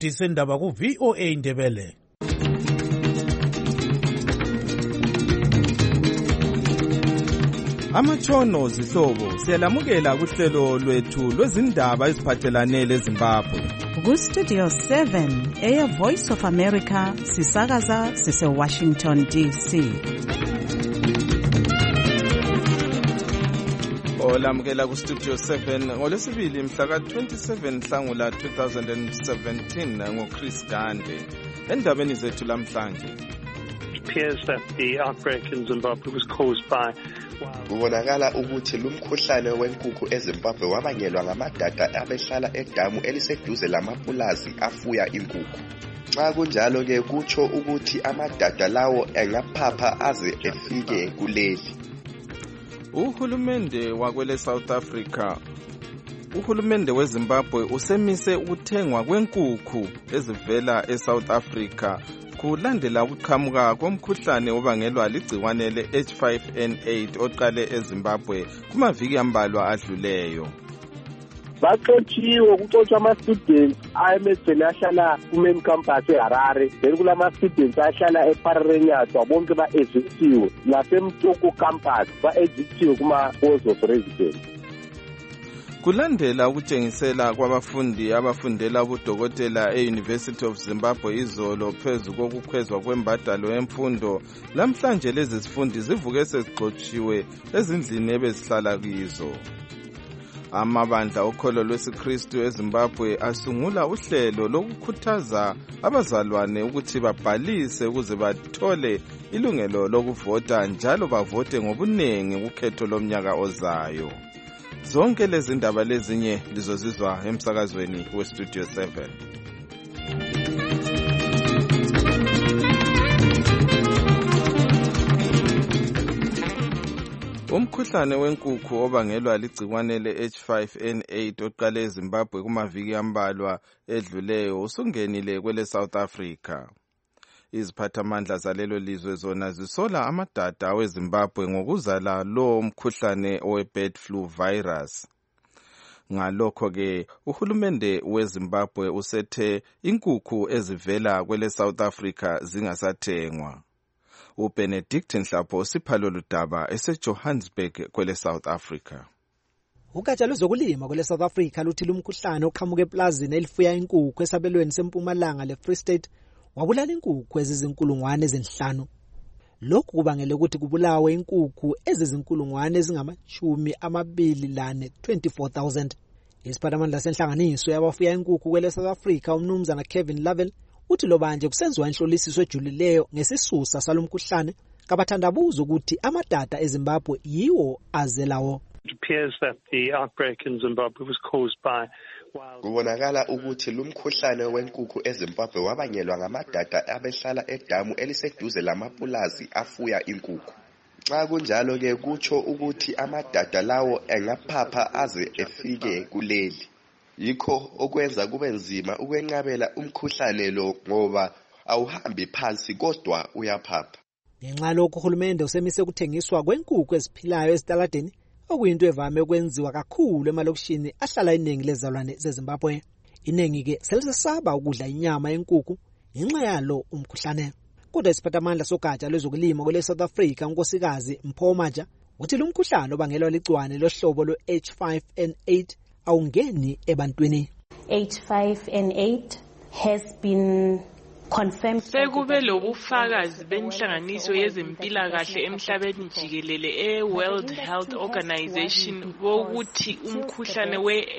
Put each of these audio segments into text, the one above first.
isigidi sendaba ku-VOA Indebele. Amatshono zihlobo siyalamukela kuhlelo lwethu lwezindaba eziphathelane leZimbabwe. Ku-Studio 7 Air Voice of America sisakaza sise-Washington DC. Olamukela ku-Studio 7 ngolwesibili mhla ka-27 Nhlangula 2017 ngoChris Gande. Endabeni zethu lamhlanje. It appears that the outbreak in Zimbabwe was caused by kubonakala ukuthi lumkhuhlane wenkukhu eZimbabwe wabangelwa ngamadada abehlala edamu eliseduze lamapulazi afuya inkukhu. Xa kunjalo ke kutsho ukuthi amadada lawo engaphapha aze efike kuleli. Uhulumende wakwele South Africa Uhulumende weZimbabwe usemise ukuthengwa kwenkukhu ezivela eSouth Africa kulandela ukuqhamuka komkhuhlane obangelwa ligciwane le-H5N8 oqale eZimbabwe kumaviki ambalwa adluleyo. Baxotshiwe kuxotsha ama-students ayemejeni ahlala ku-main campus eHarare, then kulama-students ahlala ePararenyatwa bonke ba-evictiwe, naseMtoko campus ba-evictiwe kuma-halls of residence. Kulandela ukutshengisela kwabafundi abafundela ubudokotela e-University of Zimbabwe izolo phezu kokukhwezwa kwembadalo yemfundo, lamhlanje lezi zifundi zivuke sezigxotshiwe ezindlini ebezihlala kizo. Amabandla okholo lwesiKristu eZimbabwe asungula uhlelo lokukhuthaza abazalwane ukuthi babhalise ukuze bathole ilungelo lokuvota njalo bavote ngobunengi kukhetho lomnyaka ozayo. Zonke lezi ndaba lezinye lizozizwa emsakazweni weStudio 7. Umkhuhlane wenkukhu obangelwa ligciwane le-H5N8 oqale eZimbabwe kumaviki ambalwa edluleyo usungenile kwele South Africa. Iziphathamandla zalelo lizwe zona zisola amadada aweZimbabwe ngokuzala lo mkhuhlane owe-bird flu virus. Ngalokho-ke uhulumende weZimbabwe usethe inkukhu ezivela kwele South Africa zingasathengwa. uBenedict Nhlapho siphalo ludaba eseJohannesburg kwele South Africa. Ugatsha lwezokulima kwele South Africa luthi lumkhuhlane oqhamuke eplazini elifuya inkukhu esabelweni sempumalanga leFree State wabulala inkukhu ezizinkulungwane ezinhlanu. Lokhu kubangela ukuthi kubulawe inkukhu ezizinkulungwane ezingama-24,000 24,000. Isiphathamandla senhlanganiso yabafuya inkukhu kwele South Africa umnumzana Kevin Lavelle uthi lo manje kusenziwa inhlolisiso ejulileyo ngesisusa salomkhuhlane kabathandabuza ukuthi amadata eZimbabwe yiwo azelawo. It appears that the outbreak in Zimbabwe was caused by kubonakala ukuthi lumkhuhlane wenkukhu eZimbabwe wabangelwa ngamadada abehlala edamu eliseduze lamapulazi afuya inkukhu. Xa kunjalo ke kutsho ukuthi amadada lawo engaphapha aze efike kuleli. Yikho okwenza kube nzima ukwenqabela umkhuhlane lo ngoba awuhambi phansi kodwa uyaphapha. Ngenxa lokho uhulumende usemise ukuthengiswa kwenkukhu eziphilayo ezitaladeni okuyinto evame ukwenziwa kakhulu emalokishini ahlala iningi lezalwane zeZimbabwe. Iningi ke selisesaba ukudla inyama yenkukhu ngenxa yalo umkhuhlane. Kodwa isiphathamandla sogatsha lwezokulima kwele South Africa unkosikazi Mpho Maja uthi lo mkhuhlane obangelwa ligciwane lohlobo lwe-H5N8 awungeni ebantwini. H5N8 has been confirmed. Sekube lobufakazi benhlanganiso yezempilakahle emhlabeni jikelele e-World Health Organization wokuthi umkhuhlane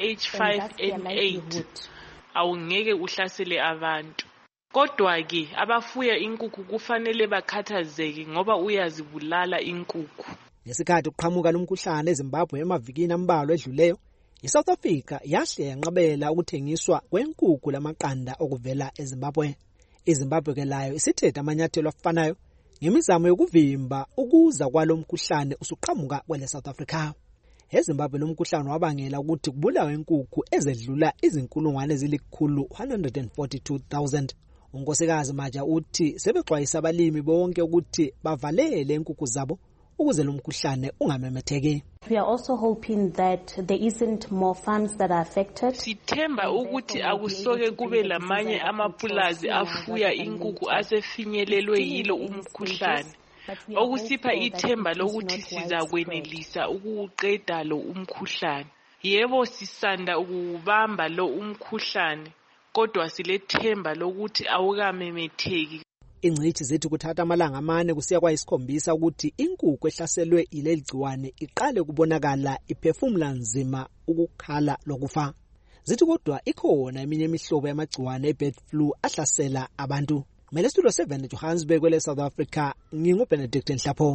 we-H5N8 awungeke uhlasele abantu. Kodwa ke abafuya inkukhu kufanele bakhathazeke ngoba uyazibulala inkukhu. Ngesikhathi uqhamuka lomkhuhlane eZimbabwe emavikini ambalwa edluleyo, iSouth Africa yahle yanqabela ukuthengiswa kwenkukhu lamaqanda okuvela eZimbabwe. iZimbabwe ke layo isithethe amanyathelo afanayo ngemizamo yokuvimba ukuza kwalomkhuhlane usuqhamuka kwele South Africa. eZimbabwe lomkhuhlane wabangela ukuthi kubulawe inkukhu ezedlula izinkulungwane ezili-142,000. Unkosikazi Maja uthi sebexwayisa abalimi bonke ukuthi bavalele inkukhu zabo ukuze lo mkhuhlane ungamemetheki. We are also hoping that there isn't more farms that are affected. Sithemba ukuthi akusoke kube lamanye amapulazi afuya inkukhu asefinyelelwe yilo umkhuhlane. Okusipha ithemba lokuthi sizakwenelisa ukuqeda lo umkhuhlane. Yebo sisanda ukubamba lo umkhuhlane, kodwa silethemba lokuthi awukamemetheki. Ingcitshi zithi kuthatha amalanga 4 kusiya kwa-7 ukuthi inkukhu ehlaselwe ileli gciwane iqale kubonakala iphefumula nzima ukukhala lokufa. Zithi kodwa ikhona eminye imihlobo yamagciwane e-bird flu ahlasela abantu. Mele Studio 7 Johannesburg kwele South Africa, nginguBenedict Nhlapho.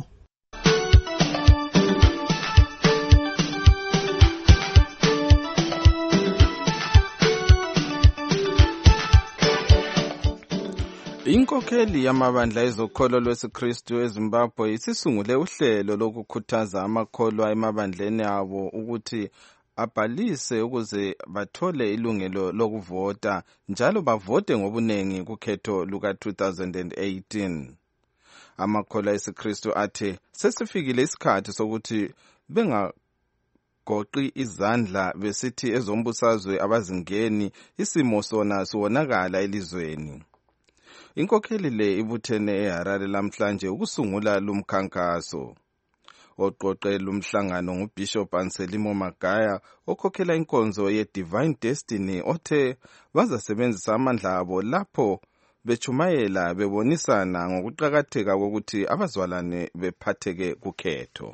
Inkokheli yamabandla ezokholo lwesiKristu eZimbabwe isisungule uhlelo lokukhuthaza amakholwa emabandleni abo ukuthi abhalise ukuze bathole ilungelo lokuvota njalo bavote ngobunengi kukhetho luka 2018. Amakholwa esikristu athe sesifikile isikhathi sokuthi bengagoqi izandla besithi ezombusazwe abazingeni isimo sona siwonakala elizweni. Inkokheli le ibuthene eHarare lamhlanje ukusungula lumkhankaso. Oqoqe lumhlangano nguBishop Anselmo Magaya okhokhela inkonzo ye-Divine Destiny othe bazasebenzisa amandla abo lapho bechumayela bebonisana ngokuqakatheka kokuthi abazalwane bephatheke kukhetho.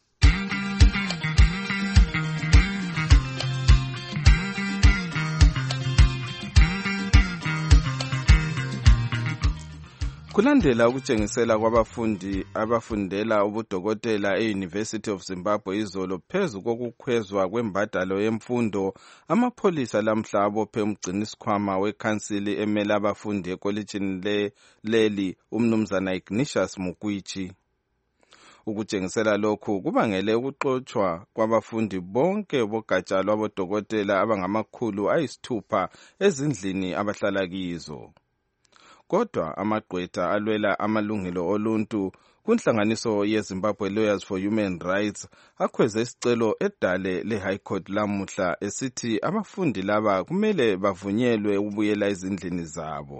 Kulandela ukutshengisela kwabafundi abafundela ubudokotela e-University of Zimbabwe izolo phezu kokukhwezwa kwembadalo yemfundo, amapholisa lamhla abophe umgcinisikhwama wekhansili emele abafundi ekolitshini leli umnumzana Ignatius Mukwichi. Ukutshengisela lokhu kubangele ukuxotshwa kwabafundi bonke bogatsha lwabodokotela abangama600 ezindlini abahlala kizo. Kodwa amagqwetha alwela amalungelo oluntu kunhlanganiso yeZimbabwe Lawyers for Human Rights akhweze isicelo edale le-High Court lamuhla esithi abafundi laba kumele bavunyelwe ukubuyela ezindlini zabo.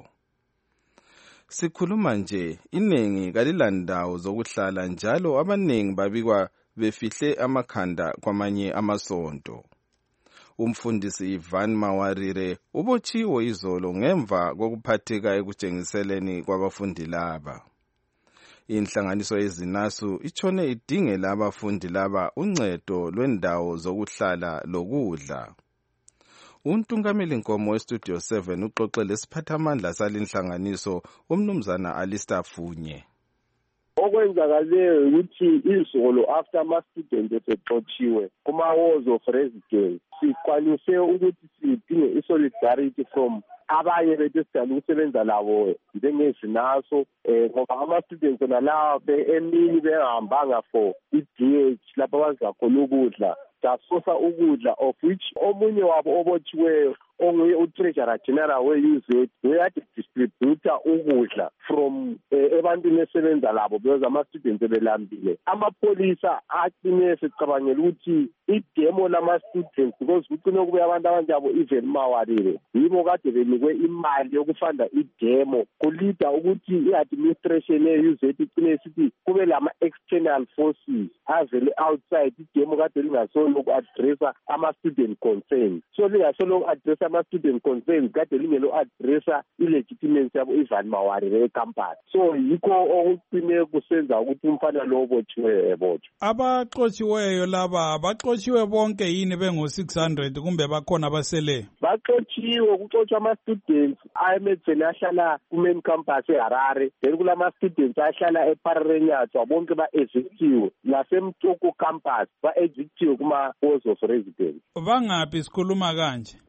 Sikhuluma nje, iningi kalilandawo zokuhlala njalo abaningi babikwa befihle amakhanda kwamanye amasonto. Umfundisi Ivan Mawarire ubotshiwe izolo ngemva kokuphatheka ekutshengiseleni kwabafundi laba. Inhlanganiso yezinasu itshone idingela abafundi laba uncedo lwendawo zokuhlala lokudla. Untungameli Nkomo weStudio 7 uxoxe lesiphathamandla salinhlanganiso umnumzana Alistair Funye. Okwenzakaleyo ukuthi izolo after ama-students esexotshiwe kuma-walls of residence sikwanise ukuthi sidinge i-solidarity from abanye bethu esidala ukusebenza labo njengezinaso ngoba ama-students nalawa emini bengahambanga for i-DH lapho abazidla khona ukudla sasosa ukudla of which omunye wabo obotshiweyo onguye u-treasurer general we-UZ uyade distributor ukudla from ebantwini esebenza labo because ama-students ebelambile. Amapholisa acine sicabangela ukuthi idemo lama-students because kucine kubuya abantu abanjabo even Mawarire yibo kade benikwe imali yokufanda idemo kulida ukuthi i-administration ye-UZ icine sithi kube lama-external forces avele outside idemo kade lingasolo ku-addressa ama-student concerns so lingasolo ku-addressa ama-student concerns kade lingelo-addressa i-legitimacy yabo Ivan Mawarire ecampus so yikho okucine kusenza ukuthi umfana lo obotshiweyo ebotshwe. Abaxotshiweyo laba abaxotshiwe bonke yini bengo-600 kumbe bakhona basele? Baxotshiwe, kuxotshwa ama-students ayemedzeni ahlala ku-main campus eHarare then kulama-students ahlala ePararenyatwa bonke ba-evictiwe nasemtoko campus ba-evictiwe kuma-halls of residence. Bangaphi sikhuluma kanje?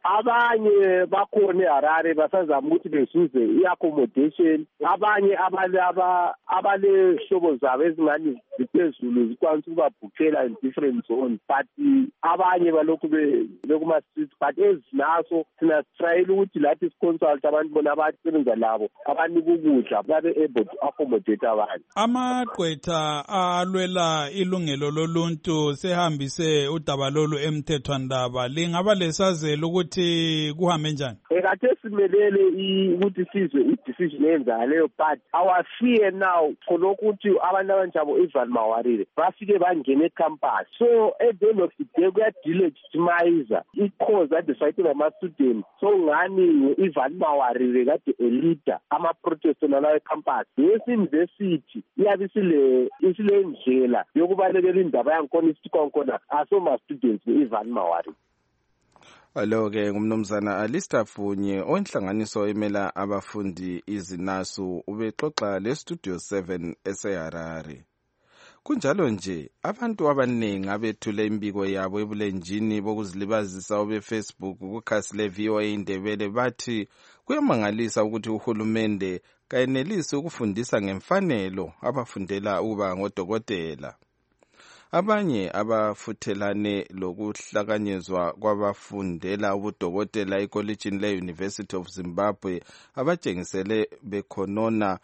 abanye bakhona eHarare basazama ukuthi bezuze i-accommodation, abanye abalehlobo zabo ezingani ziphezulu zikwanisa ukubabhukhela in different zones, but abanye balokhu bekuma-street. But ezinaso thina sitrayela ukuthi lathi siconsult abantu bona abasebenza labo abanika ukudla babe able to accommodate abantu. Amagqwetha alwela ilungelo loluntu sehambise udaba lolu emthethwandaba, lingaba lesazelo ukuthi kuhambe njani? Kade simelele ukuthi sizwe i-decision eyenzayo leyo, but our fear now khonokho ukuthi abantu abanjabo Ivan Mawarire bafike bangena ecampus. So at the end of the day kuyadelegitimize i-cause ade fighting ama-students. So ngani Ivan Mawarire kade elida ama-protest nalawo ecampus. Yesi-university iyabe isile ndlela yokubalekela indaba yankona isikhona asoma-students ne-Ivan Mawarire. Alo-ke ngumnumzana Alistair Funye onhlanganiso emela abafundi izinasu ubexoxa leStudio 7 eseHarare. Kunjalo nje abantu abaningi abethule imbiko yabo ebulenjini bokuzilibazisa obeFacebook kukhasi leVOA Indebele bathi kuyamangalisa ukuthi uhulumende kayenelisi ukufundisa ngemfanelo abafundela ukuba ngodokotela. Abanye abafuthelane lokuhlakanyezwa kwabafundela ubudokotela ekolejini le-University of Zimbabwe abatshengisele bekhonona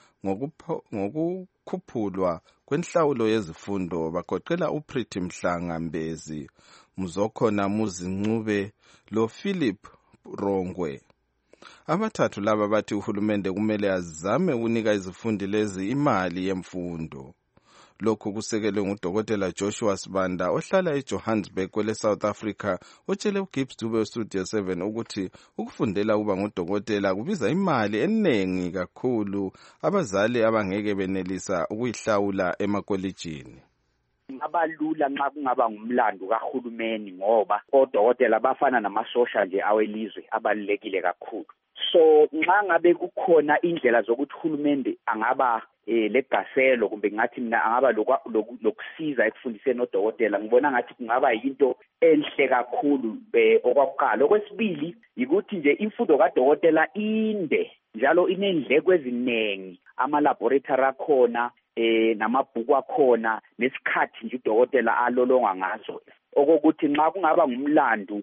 ngokukhuphulwa kwenhlawulo yezifundo bagoqela uPriti Mhlanga Mbezi, Muzokhona Muzincube loPhilip Rongwe. Abathathu laba bathi uhulumende kumele azame ukunika izifundi lezi imali yemfundo. Lokhu kusekelwe ngudokotela Joshua Sibanda ohlala eJohannesburg kwele South Africa otshele uGibbs Dube Studio 7 ukuthi ukufundela ukuba ngudokotela kubiza imali eningi kakhulu abazali abangeke benelisa ukuyihlawula emakolejini. Abalula nxa kungaba ngumlando kahulumeni ngoba odokotela bafana namasosha nje awelizwe abalulekile kakhulu. So nxa ngabe kukhona indlela zokuthi uhulumende angaba legaselo kumbe ngathi mina angaba lokusiza ekufundiseni odokotela, ngibona ngathi kungaba yinto enhle kakhulu okwakuqala. Okwesibili ukuthi nje imfundo kadokotela inde njalo inendleko eziningi, ama-laboratory akhona namabhuku akhona nesikhathi nje udokotela alolonga ngaso. Okokuthi nxa kungaba ngumlando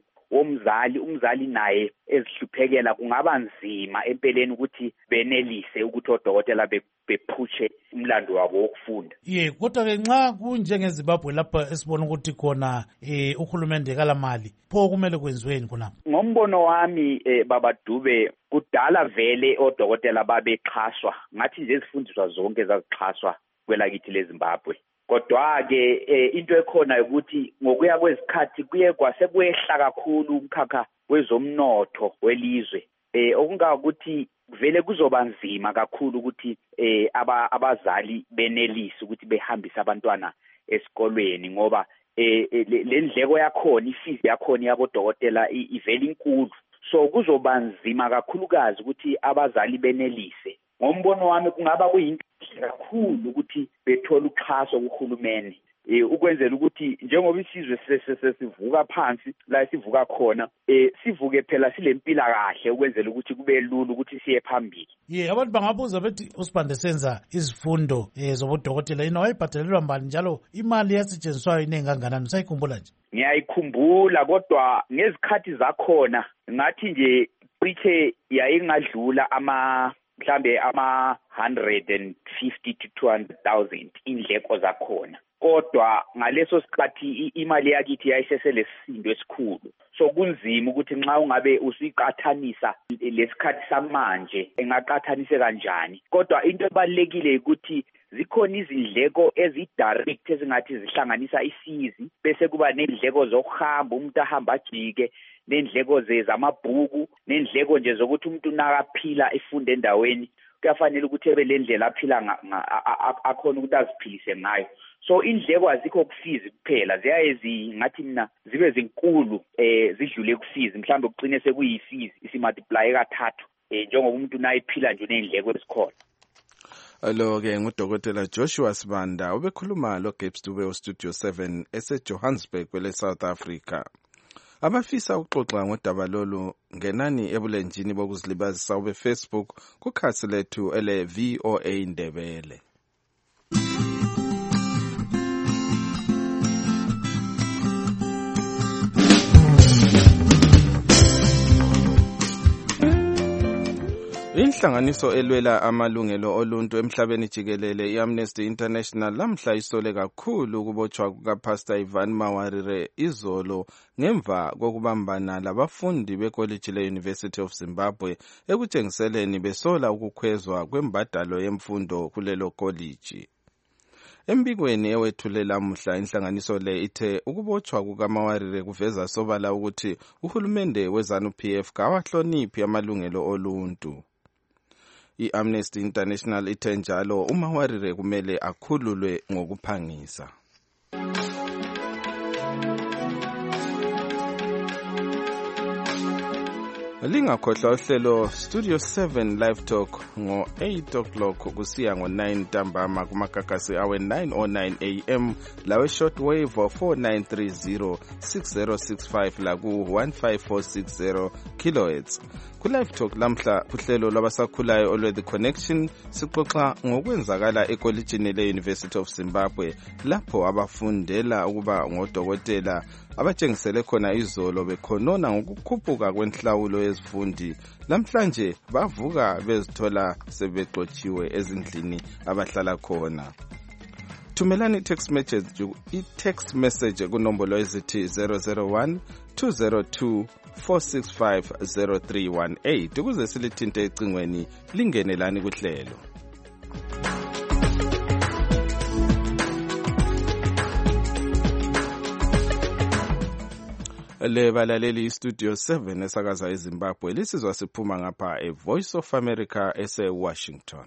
umzali naye ezihluphekela kungaba nzima empeleni ukuthi benelise ukuthi odokotela bephushe umlando wabo wokufunda. Kodwa ke nxa kunjengeZimbabwe lapha esibona ukuthi khona uhulumende kalamali, pho kumele kwenziweni khona? Ngombono wami Baba Dube, kudala vele odokotela babexhaswa, ngathi nje izifundiswa zonke zazixhaswa kwelakithi leZimbabwe. Kodwa-ke into ekhona ukuthi ngokuya kwezikhathi kuye kwasekwehla kakhulu umkhakha wezomnotho welizwe, okungakuthi vele kuzoba nzima kakhulu ukuthi abazali benelise ukuthi behambise abantwana esikolweni ngoba le ndleko yakhona, ifizi yakhona yabodokotela ivele inkulu. So kuzoba nzima kakhulukazi ukuthi abazali benelise. Ngombono wami kungaba kuyinto kakhulu ukuthi bethole uxhaso kuhulumeni ukwenzela ukuthi njengoba isizwe sesivuka phansi la sivuka khona sivuke phela silempila kahle ukwenzela ukuthi kube lula ukuthi siye phambili. Abantu bangabuza bethi uSibande senza izifundo zobudokotela ina wayibhadalelwa mbali njalo imali yasetshenziswayo iningi kanganani, usayikhumbula nje? Ngiyayikhumbula, kodwa ngezikhathi zakhona ngathi nje cishe yayingadlula mhlambe ama-150 to 200,000 indleko zakhona. Kodwa ngaleso sikhathi imali yakithi yayiseselesindo esikhulu. So kunzima ukuthi nxa ungabe usiqathanisa lesikhathi samanje engaqathanise kanjani. Kodwa into ebalekile ukuthi zikhona izindleko ezidirect ezingathi zihlanganisa isizi bese kuba nendleko zokuhamba umuntu ahamba ajike, nendleko zamabhuku, nendleko nje zokuthi umuntu nakaphila efunde endaweni kuyafanele ukuthi ebe le ndlela aphila akhona ukuthi aziphilise ngayo. So indleko azikho kufizi kuphela, ziyaye ngathi mina zibe zinkulu zidlule kufizi, mhlawumbe kucine sekuyifizi isimultiply kathathu njengoba umuntu nayiphila nje nendleko esikhona. Alo-ke ngudokotela Joshua Sibanda ubekhuluma loGibbs Dube Studio 7 eseJohannesburg kwele South Africa. Abafisa ukuxoxa ngodaba lolu ngenani ebulenjini bokuzilibazisa Facebook kukhasi lethu ele VOA Ndebele. Inhlanganiso elwela amalungelo oluntu emhlabeni jikelele iAmnesty International lamhla isole kakhulu ukubotshwa kukaPastor Ivan Mawarire izolo ngemva kokubambana labafundi bekoliji le-University of Zimbabwe ekutshengiseleni besola ukukhwezwa kwembadalo yemfundo kulelo koliji. Embikweni ewethulela mhla inhlanganiso le ithe ukubotshwa kukaMawarire kuveza sobala ukuthi uhulumende weZANU-PF kawahloniphi amalungelo oluntu. I-Amnesty International ithe njalo uMawarire kumele akhululwe ngokuphangisa. Lingakhohlwa uhlelo Studio 7 Live Talk ngo-8 o'clock kusiya ngo-9 ntambama kumagagasi awe-9:09 AM lawe shortwave 4930 6065 laku-15460 kHz. Ku-Live Talk lamhla uhlelo lwabasakhulayo olwe-The Connection sixoxa ngokwenzakala ekolijini le-University of Zimbabwe lapho abafundela ukuba ngodokotela abatshengisele khona izolo bekhonona ngokukhuphuka kwenhlawulo yezifundi namhlanje bavuka bezithola sebexotshiwe ezindlini abahlala khona. Thumelani i-text message kunombolo ezithi 001 202 465 0318 ukuze silithinte ecingweni lingenelani kuhlelo. Le balaleli Studio 7 esakaza eZimbabwe lisizwa siphuma ngapha eVoice of America ese-Washington.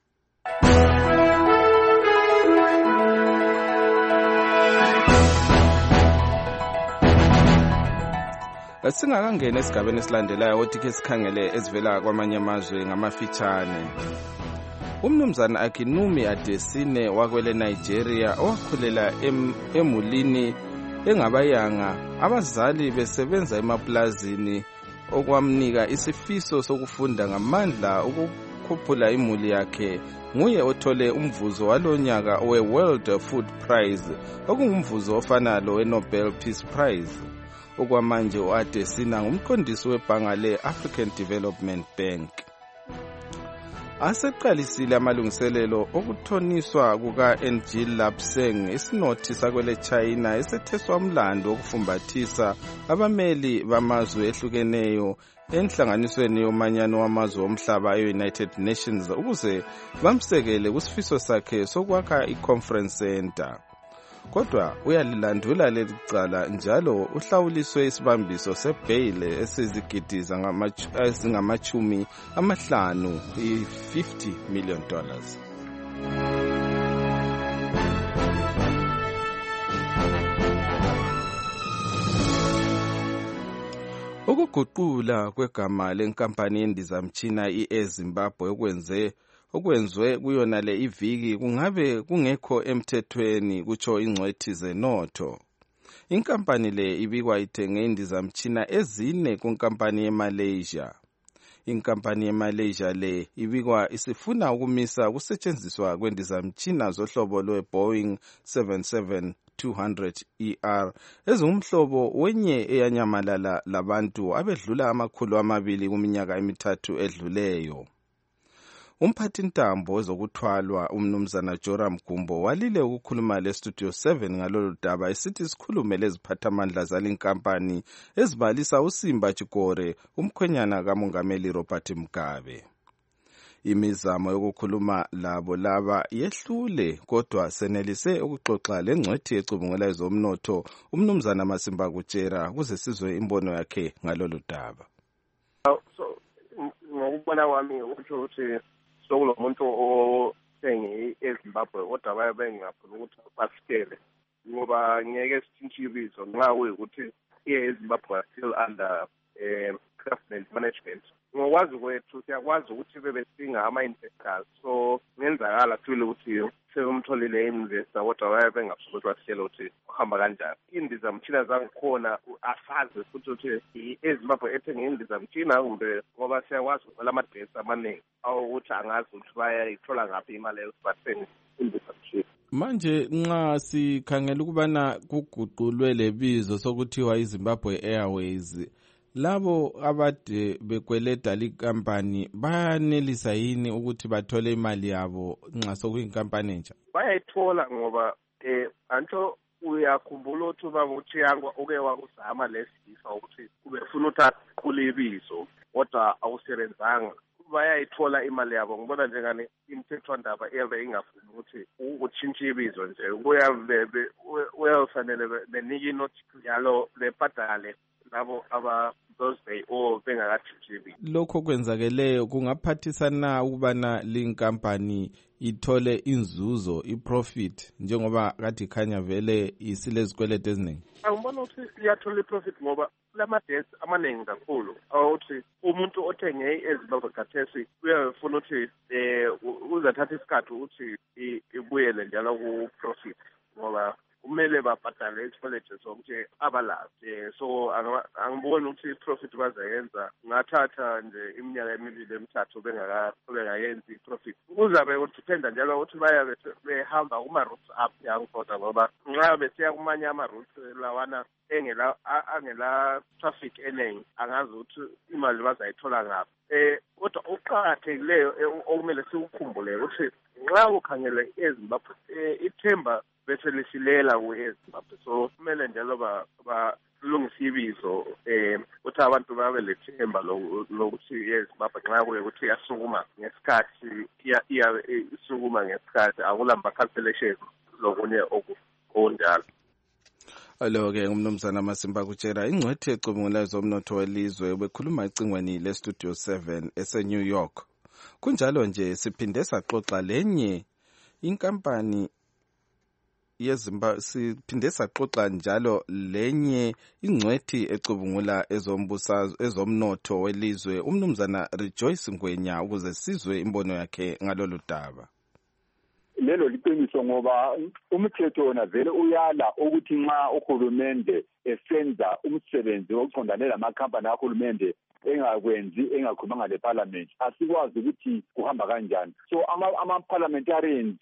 Singakangena esigabeni esilandelayo othi ke sikhangele ezivela kwamanye amazwe ngamafitshane. Umnumzana Akinwumi Adesina wakwele Nigeria owakhulela emulini engabayanga abazali besebenza emaplazini okwamnika isifiso sokufunda ngamandla ukukhuphula imuli yakhe. Nguye othole umvuzo walonyaka we-World Food Prize okungumvuzo ofana lo we-Nobel Peace Prize. Okwamanje uAdesina ngumqondisi webhanga le-African Development Bank. Aseqalisile amalungiselelo okuthoniswa kuka-NG Lapseng isinothi sakwele China esetheswa umlando wokufumbathisa abameli bamazwe ehlukeneyo enhlanganisweni yomanyano wamazwe omhlaba e-United Nations ukuze bamsekele kusifiso sakhe sokwakha i-conference center. Kodwa uyalilandula leli cala njalo uhlawuliswe isibambiso sebhayile esizigidi ezingamachumi amahlanu $50 million. Ukuguqula kwegama lenkampani yendizamtshina i-Zimbabwe okwenzwe kuyona le iviki kungabe kungekho emthethweni kutsho ingcwethi zenotho. Inkampani le ibikwa ithenge indizamtshina ezine kunkampani yeMalaysia. Inkampani yeMalaysia le ibikwa isifuna ukumisa ukusetshenziswa kwendizamtshina zohlobo lwe-Boeing 777-200 ezingumhlobo wenye eyanyamalala labantu abedlula 200 kuminyaka emithathu edluleyo. Umphathintambo wezokuthwalwa umnumzana Joram Gumbo walile ukukhuluma le-Studio 7 ngalolu daba esithi sikhulume leziphathamandla zalinkampani ezibalisa uSimba Chikore umkhwenyana kamongameli Robert Mugabe. Imizamo yokukhuluma laba yehlule kodwa senelise ukuxoxa lengcwethi ecubungula ezomnotho umnumzana Masimba Kutshera kuze sizwe imbono yakhe ngalolu daba. Ngokubona kwami ukusho ukuthi sokulo muntu othenge eZimbabwe kodwa baye ngafuna ukuthi basikele ngoba ngeke sithintshe ibizo nxa kuyikuthi eZimbabwe are still under Craftsman management ngokwazi kwethu siyakwazi ukuthi bebesinga ama-investors so ngenzakala sibile ukuthi sebemtholile i-investor kodwa baye bengasokuthi basitshele ukuthi uhamba kanjani. Iy'ndizamtshina zangikhona asazi futhi ukuthi eZimbabwe ethenge iy'ndizamtshina kumbe ngoba siyakwazi ukuvela amadresi amaningi awukuthi angazi ukuthi bayayithola ngaphi imali yokubathenge indizamtshina. Manje nxa sikhangela ukubana kuguqulwe lebizo sokuthiwa iZimbabwe Airways, labo abade bekweleda likampani bayanelisa yini ukuthi bathole imali yabo nxa sokuyinkampani entsha? Bayayithola ngoba anto uyakhumbula ukuthi ubaba uThiyangwa uke wakuzama lesifisa ukuthi ubefuna ukuthi aqule ibizo kodwa awusebenzanga. Bayayithola imali yabo. Ngibona njengani imthethwandaba ebe ingafuni ukuthi utshintshe ibizo nje. Uyafanele benike inoti yalo lebhadale labo those day bengakatshintshi. Lokho kwenzakeleyo kungaphathisa na ukubana linkampani ithole inzuzo, iprofit, njengoba kade ikhanya vele isilezikweleti eziningi? Angibona ukuthi iyathola iprofit ngoba lamadesi amaningi kakhulu awuthi umuntu othenge eZimbabwe khathesi uyafuna ukuthi uzathatha isikhathi ukuthi ibuyele njalo ku-profit ngoba kumele babhadale isikweletu sonke abalazi. So angiboni ukuthi i-profit bazayenza. Ngathatha nje iminyaka emibili emithathu bengayenzi i-profit. Kuzabe kudiphenda njalo ukuthi bayabe behamba kuma-routes up yangikodwa ngoba nxa besiya kumanye ama-routes lawana angela traffic eningi angazi ukuthi imali bazayithola ngaphi. Kodwa okuqakathekileyo okumele sikukhumbule ukuthi nxa ukhangele eZimbabwe ithemba bese lisilela ku-eZimbabwe, so kumele njalo balungise ibizo ukuthi abantu babe lethemba lokuthi eZimbabwe nxa kuye ukuthi iyasukuma ngesikhathi isukuma ngesikhathi akulama-cancellation lokunye okunjalo. Alo-ke umnumzana Masimba kutshela ingcwethi ecubungulayo zomnotho welizwe bekhuluma ecingweni leStudio 7 ese-New York. Kunjalo nje siphinde saxoxa lenye inkampani yeZimbabwe, siphinde saxoxa njalo lenye ingcwethi ecubungula ezomnotho welizwe, umnumzana Rejoice Ngwenya, ukuze sizwe imbono yakhe ngalolu daba. Lelo liqiniso ngoba umthetho wona vele uyala ukuthi nxa uhulumende esenza umsebenzi wokuqondane lamakhampani kahulumende engakhulumanga leParliament, asikwazi ukuthi kuhamba kanjani. So ama-parliamentarians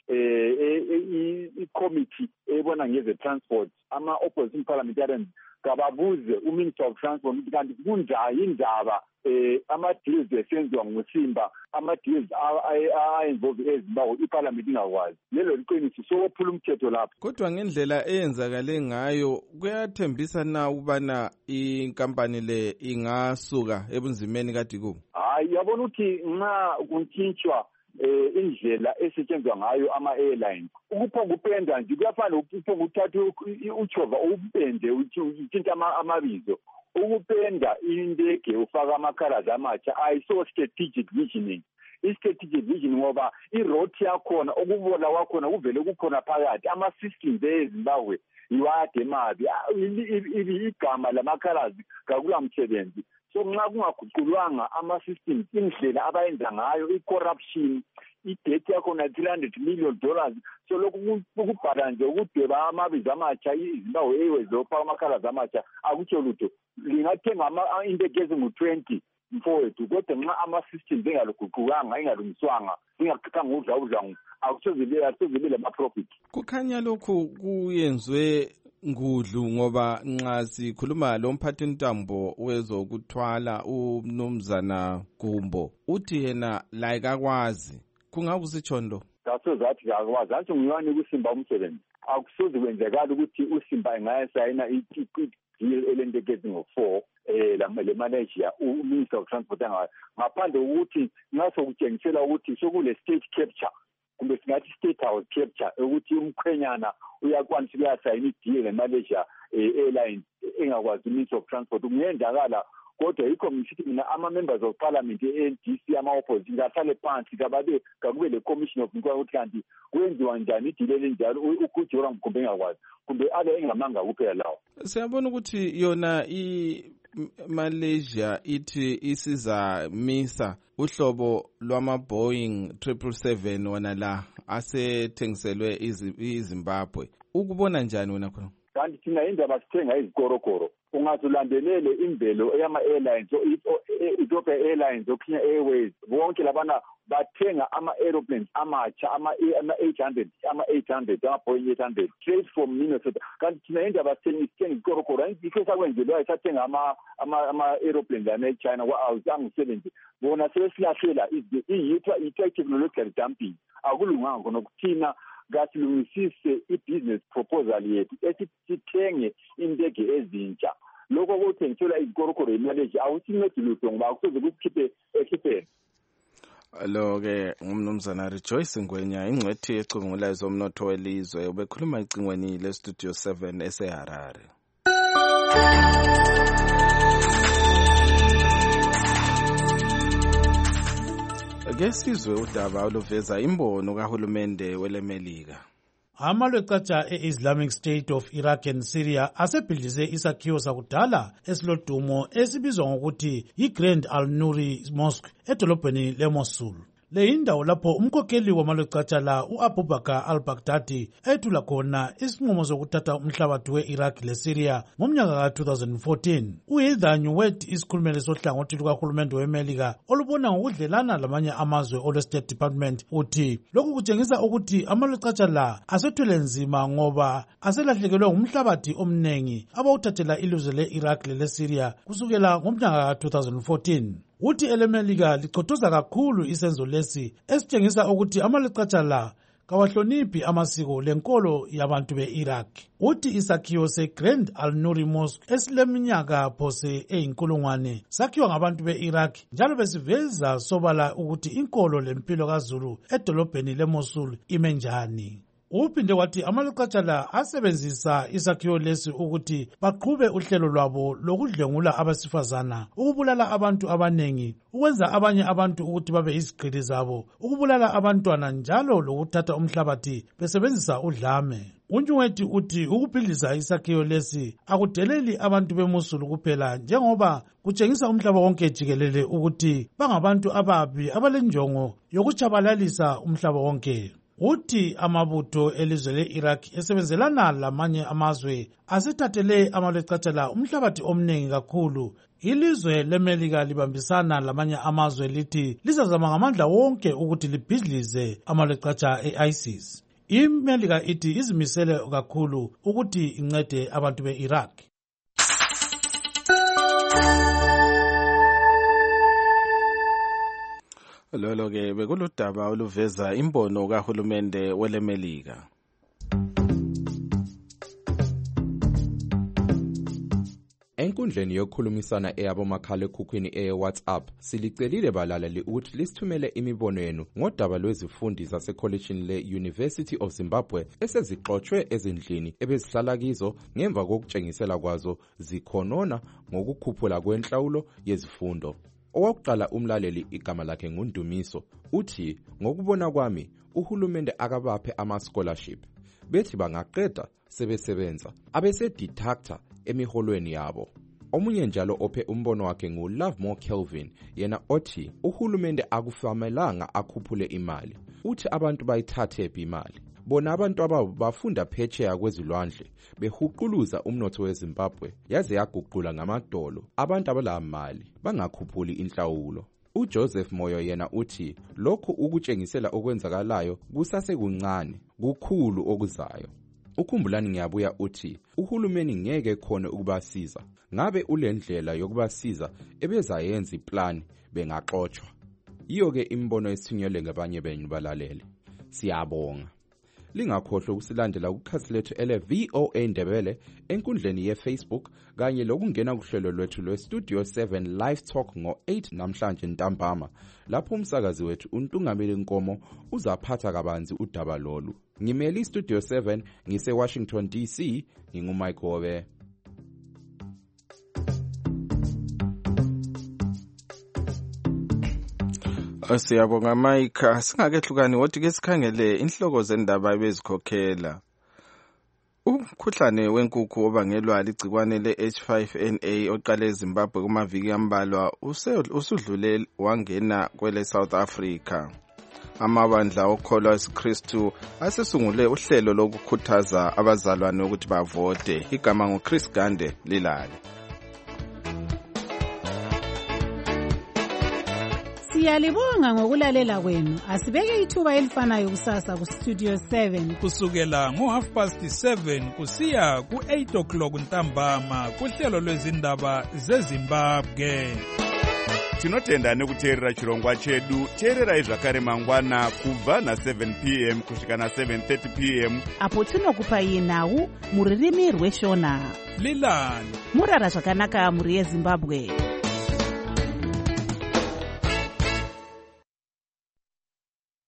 i-committee ebona ngeze-transport, ama-opposition parliamentarians kababuze uMinister of Transport ukuthi kanti kunjani indaba ama-deals esenziwa nguSimba, ama-deals a-involve eZimbabwe iParliament ingakwazi. Lelo liqiniso sokuphula umthetho lapho. Kodwa ngendlela eyenzakale ngayo kuyathembisa na ukubana inkampani le ingasuka ebunzimeni kade kubo? Hayi, yabona ukuthi nxa kuntshintshwa indlela esetshenzwa ngayo ama-airlines, ukuphongupenda nje kuyafana ukuphonguthatha uchova upende utshintsha amabizo. Ukupenda indege ufaka amakalazi amatsha ayiso strategic visioning. I-strategic vision ngoba i-route yakhona ukubola kwakhona kuvele kukhona phakathi ama-systems eZimbabwe iwade mabi igama lamakhalazi kakula msebenzi. So nxa kungaguqulwanga ama-systems indlela abayenza ngayo i-corruption idethi yakhona $300 million, so lokhu ukubhala nje ukudweba amabizo amatsha iZimbabwe Airways ofaka amakhalazi amatsha akutsho lutho. Lingathenga indege ezingu-20 mfowethu kodwa nxa ama-systems engaluguqukanga engalungiswanga ingakhiphanga udla akusozibile ama-profit. Kukhanya lokhu kuyenzwe ngudlu ngoba nxa sikhuluma lo mphathintambo wezokuthwala umnumzana Gumbo uthi yena la kakwazi. Kungakusitshondo kasozathi kakwazi athi nguyani kuSimba umsebenzi akusoze kwenzekala ukuthi uSimba engayasayina elendeke ezingo-4 le manager uMinister of Transport ngaphandle ukuthi ngaso kutshengisela ukuthi sokule state capture kumbe singathi state house capture ukuthi umkhwenyana uyakwanisa ukuyasayina i-deal ne-Malaysia Airlines engakwazi uMinister of Transport kungenzakala. Kodwa yikho ngisithi mina ama-members of parliament e-NDC ama-opposition kahlale phansi kakube le-commission of inquiry ukuthi kanti kwenziwa njani idile elinjalo uJoram Gumbo engakwazi kumbe abe engamanga kuphela lawo. Siyabona ukuthi yona Malaysia ithi isizamisa uhlobo lwama-Boeing 777 wona la asethengiselwe iZimbabwe. Ukubona njani wena khona? Kanti thina indaba sithenga izikorokoro. Ungazulandelele imvelo eyama-airlines, Ethiopia Airlines, Kenya Airways, bonke labana bathenga ama-aeroplanes amatsha, ama-800, ama-Boeing 800, straight from Minnesota. Kanti thina indaba sithenga izikorokoro. Yikho sakwenzelwayo sathenga ama-aeroplanes ane-China angu-70. Bona sebesilahlela i-technological dumping. Akulunganga khona kuthina kasilungisise i-business proposal yethu esithenge indege ezintsha. Lokho kuthengiselwa izikorokoro eMalaysia awusincedi lutho ngoba akusoze kusikhiphe ekhipheni. Lo-ke ngumnumzana Rejoice Ngwenya, ingcwethi ecubungulayo zomnotho welizwe, ubekhuluma ecingweni leStudio 7 eseHarare. Ke sizwe udaba oluveza imbono kahulumende welemelika. Amalwecatsha e-Islamic State of Iraq and Syria asebhidlize isakhiwo sakudala esilodumo esibizwa ngokuthi yi-Grand Al-Nuri Mosque edolobheni leMosul. Le yindawo lapho umkhokheli wamalwecatsha la u-Abubakar al-Baghdadi ethula khona isinqumo sokuthatha umhlabathi we-Iraq le-Syria ngomnyaka ka-2014. U-Heather Nauert, isikhulumeli sohlangothi lukahulumende wemelika olubona ngokudlelana lamanye amazwe olwe-State Department, uthi lokhu kutshengisa ukuthi amalwecatsha la asethwele nzima ngoba aselahlekelwe ngumhlabathi omningi abawuthathela ilizwe le-Iraq lele-Syria kusukela ngomnyaka ka-2014. Uthi elemelika lichothoza kakhulu isenzo lesi esitshengisa ukuthi amalwecatsha la kawahloniphi amasiko lenkolo yabantu be-Iraq. Uthi isakhiwo se-Grand Al-Nuri Mosque esileminyaka phose eyinkulungwane sakhiwa ngabantu be-Iraq njalo besiveza sobala ukuthi inkolo lempilo kaZulu edolobheni leMosul ime njani. Uphinde wathi amalwecatsha la asebenzisa isakhiwo lesi ukuthi baqhube uhlelo lwabo lokudlengula abesifazana, ukubulala abantu abanengi, ukwenza abanye abantu ukuthi babe izigqili zabo, ukubulala abantwana njalo lokuthatha umhlabathi besebenzisa udlame. Unjungwethi uthi ukubhidliza isakhiwo lesi akudeleli abantu beMosul kuphela njengoba kutshengisa umhlaba wonke jikelele ukuthi bangabantu ababi abalenjongo yokuchabalalisa umhlaba wonke. Uthi amabutho elizwe le-Iraq esebenzelana lamanye amazwe asethathele amalwecatsha la umhlabathi omningi kakhulu. Ilizwe lemelika libambisana lamanye amazwe lithi lizazama ngamandla wonke ukuthi libhidlize amalwecatsha e-ISIS. Imelika ithi izimisele kakhulu ukuthi incede abantu be-Iraq. Lolo-ke bekuludaba oluveza imbono kahulumende welemelika. Enkundleni yokukhulumisana eyabomakhalekhukhwini eye-WhatsApp silicelile balaleli ukuthi lisithumele imibono yenu ngodaba lwezifundi zasekholejini le-University of Zimbabwe esezixotshwe ezindlini ebezihlala kizo ngemva kokutshengisela kwazo zikhonona ngokukhuphula kwenhlawulo yezifundo. Owakuqala umlaleli igama lakhe nguNdumiso uthi ngokubona kwami uhulumende akabaphe ama-scholarship bethi bangaqeda sebesebenza abese-deductor emiholweni yabo. Omunye njalo ophe umbono wakhe nguLovemore Kelvin yena othi uhulumende akufamelanga akhuphule imali, uthi abantu bayithathe imali. Bona abantu ababo bafunda phetsheya kwezilwandle behuquluza umnotho weZimbabwe yaze yaguqula ngamadolo abantu abala mali bangakhuphuli inhlawulo. uJoseph Moyo yena uthi lokho ukutshengisela okwenzakalayo kusase kuncane kukhulu okuzayo. Ukhumbulani ngiyabuya uthi uhulumeni ngeke khona ukubasiza ngabe ulendlela yokubasiza ebezayenza iplan bengaxoxwa. Iyo ke imbono esithunyelwe ngabanye benu balalele. Siyabonga. Lingakhohlwa ukusilandela kukhasi lethu ele-VOA Ndebele enkundleni ye-Facebook kanye lokungena kuhlelo lwethu lwe-Studio 7 Live Talk ngo-8 namhlanje ntambama lapho umsakazi wethu uNtungameli Nkomo uzaphatha kabanzi udaba lolu. Ngimeli iStudio 7 ngise-Washington DC, ngingumike Hobe. Siyabonga Mike, singakehlukani wothi ke sikhangele inhloko zendaba ebezikhokhela. Umkhuhlane wenkukhu obangelwa ligcikwane le-H5N8 oqale eZimbabwe kumaviki ambalwa usudlule wangena kwele South Africa. Amabandla okholwa esiKristu asesungule uhlelo lokukhuthaza abazalwane ukuthi bavote. Igama nguChris Gande Lilale. Siyalibonga ngokulalela kwenu. Asibeke ithuba elifanayo kusasa ku Studio 7 kusukela ngo7:30 kusiya ku8:00 ntambama kuhlelo lwezindaba zeZimbabwe. Tinotenda nekuteerera chirongwa chedu. Teererai zvakare mangwana kubva na7 p.m. kusvika na7:30 p.m. apo tinokupai nhau muririmi rweshona. Lilani murara zvakanaka muri yeZimbabwe.